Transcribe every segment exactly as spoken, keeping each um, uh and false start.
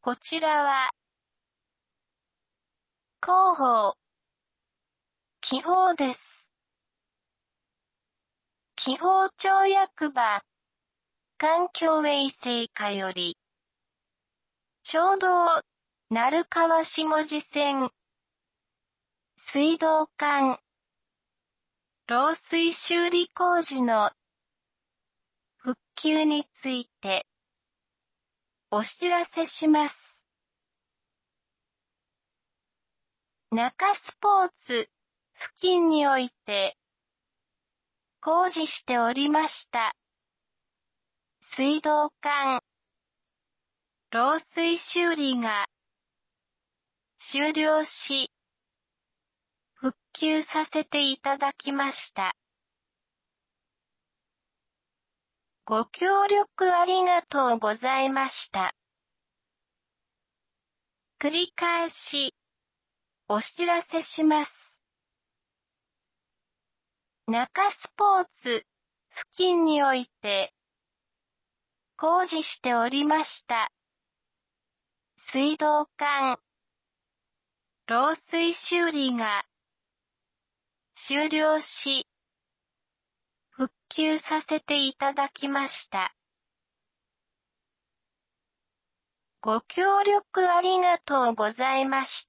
こちらは、広報、記法です。記法庁役場、環境衛生課より、町道、鳴川下地線、水道管、漏水修理工事の復旧について、お知らせします。中スポーツ付近において工事しておりました水道管漏水修理が終了し復旧させていただきました。ご協力ありがとうございました。繰り返しお知らせします。中スポーツ付近において工事しておりました水道管漏水修理が終了し復旧させていただきました。ご協力ありがとうございました。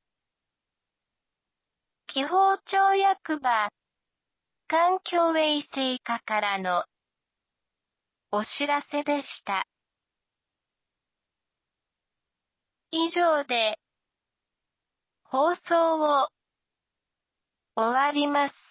記法庁役場環境衛生課からのお知らせでした。以上で放送を終わります。